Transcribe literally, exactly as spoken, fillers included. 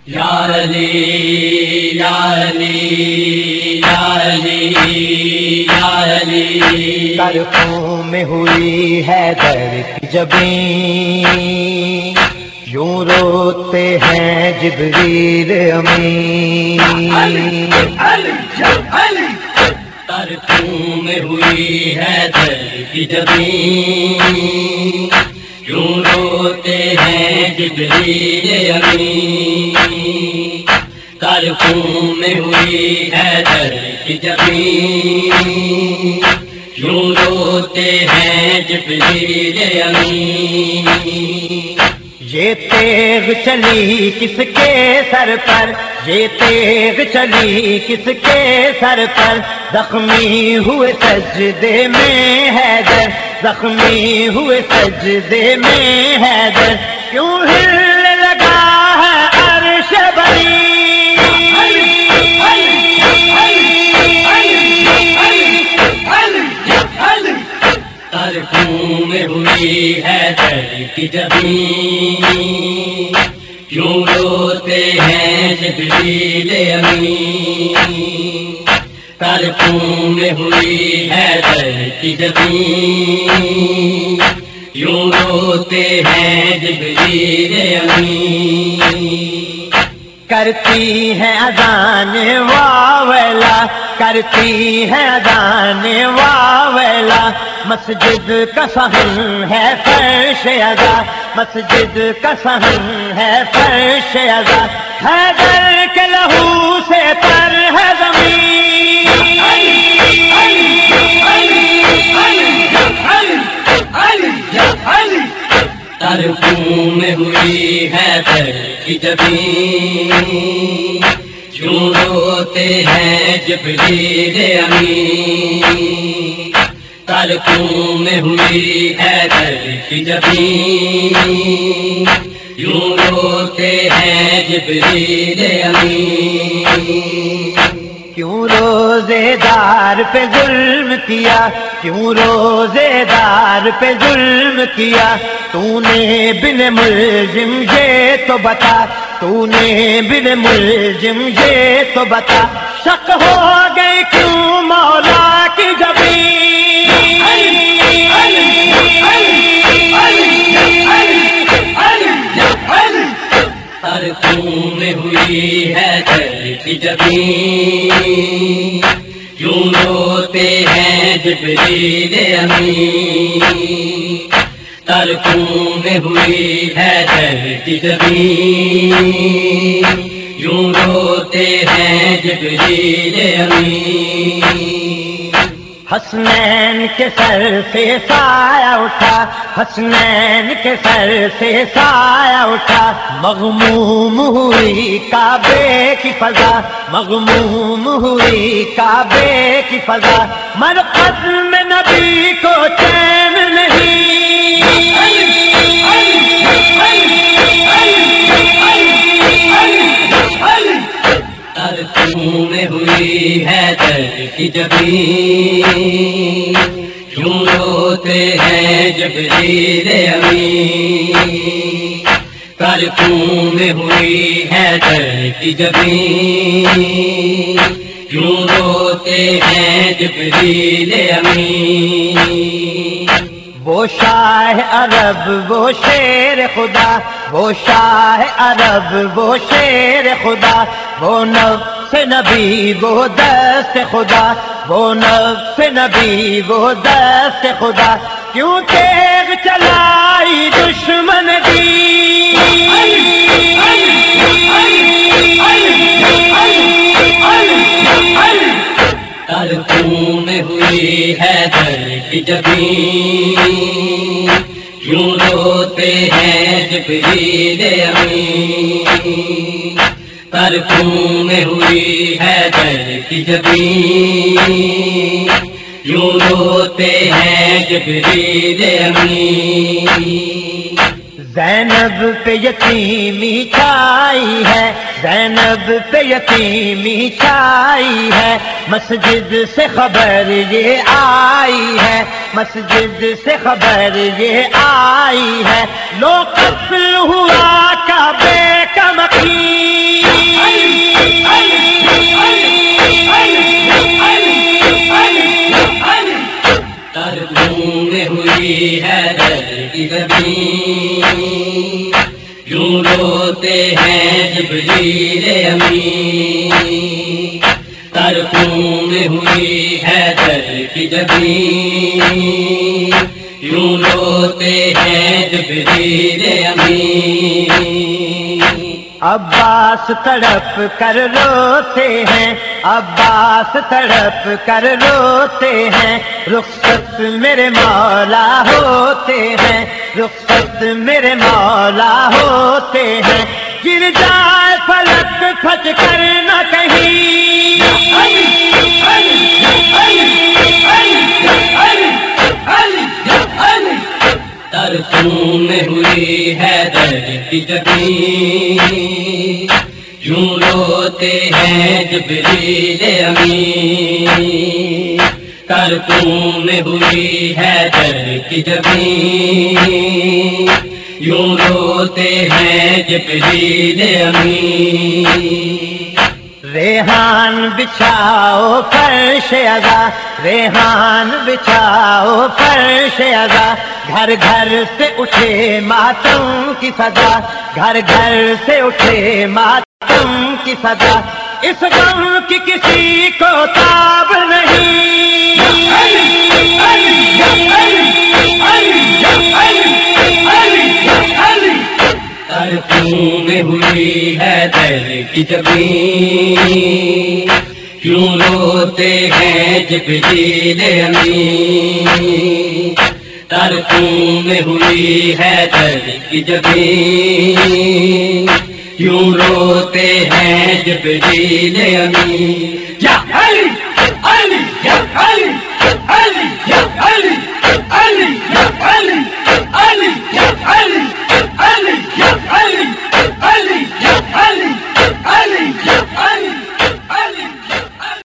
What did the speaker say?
یا علی یا علی یا علی یا علی، طرفوں میں ہوئی ہے در کی جبیں، یوں روتے ہیں جبریل امین۔ طرفوں میں ہوئی ہے در کی جبیں، یوں روتے ہیں جبریل امین۔ طرفوں میں ہوئی ہے در کی جبیں، یوں روتے ہیں جبریل امین۔ یہ تیغ چلی کس کے سر پر، یہ تیغ چلی کس کے سر پر، زخمی ہوئے سجدے میں حیدر، زخمی ہوئے سجدے میں حیدر، کیوں ہلنے لگا ہے عرش بری۔ طرفوں میں ہوئی ہے در کی جبیں، کیوں روتے ہیں جبریل امین۔ طرفوں میں ہوئی ہے در کی جبیں، کیوں روتے ہیں جبریل امین۔ کرتی ہے اذان واویلا، کرتی ہے اذان واویلا، مسجد کا صحن ہے فرش ادا، مسجد کا صحن ہے فرش ادا، حیدر کے لہو سے پر ہے زمین۔ طرفوں میں ہوئی ہے در کی جبیں، کیوں روتے ہیں جبریل امین۔ طرفوں میں ہوئی ہے در کی جبیں، کیوں روتے ہیں جبریل امین۔ کیوں روزے دار پہ ظلم کیا، کیوں روزے دار پہ ظلم کیا، تو نے بن ملزم یہ تو بتا، تو نے بن ملزم یہ تو بتا، شک ہو گئی کیوں مولا کی جبیں۔ طرفوں میں ہوئی ہے در کی جبیں، کیوں روتے ہیں جبریل امین۔ طرفوں میں ہوئی ہے در کی جبیں، کیوں روتے ہیں جبریل امین۔ حسنین کے سر سے سایہ اٹھا، حسنین کے سر سے سایہ اٹھا، مغموم ہوئی کعبے کی فضا، مغموم ہوئی کعبے کی فضا، مرقد میں نبی کو چین نہیں۔ طرفوں میں ہوئی ہے در کی جبیں، کیوں روتے ہیں جبریل امین۔ طرفوں میں ہوئی ہے در کی جبیں، کیوں روتے ہیں جبریل امین۔ وہ شاہ عرب وہ شیر خدا، وہ شاہ عرب وہ شیر خدا، وہ نفس نبی وہ دست خدا، وہ نفس نبی وہ دست خدا، کیوں تیغ چلائی دشمن دی۔ طرفوں میں ہوئی ہے در کی جبیں، کیوں روتے ہیں جبریل امین۔ طرفوں میں ہوئی ہے در کی جبیں، کیوں روتے ہیں جبریل امین۔ زینب پہ یتیمی چھائی ہے، زینب پہ یتیمی چھائی ہے، مسجد سے خبر یہ آئی ہے، مسجد سے خبر یہ آئی ہے، لو قتل ہوا کعبے کا مقیم۔ جبریل امین، ترکوں میں ہوئی حیدر کی جبین، یوں روتے ہیں جبریل امین۔ عباس تڑپ کر روتے ہیں، عباس تڑپ کر روتے ہیں، رخصت میرے مولا ہوتے ہیں، رخصت میرے مولا ہوتے ہیں، گر جائے فلک پھٹ کر نہ کہیں، ترکوں میں ہوئی حیدر کی جبین، یوں روتے ہیں جبریل امین، ترکوں میں ہوئی حیدر کی جبین، یوں روتے ہیں جبریل امین۔ ریحان بچھاؤ فرش عزا، ریحان بچھاؤ فرش عزا، گھر گھر سے اٹھے ماتم کی صدا، گھر گھر سے اٹھے ماتم کی صدا، اس غم کی کسی کو تاب نہیں، ترکوں میں ہوئی حیدر کی جبین، کیوں روتے ہیں جبریل امین، ترکوں میں ہوئی حیدر کی جبین، کیوں روتے ہیں جبریل امین۔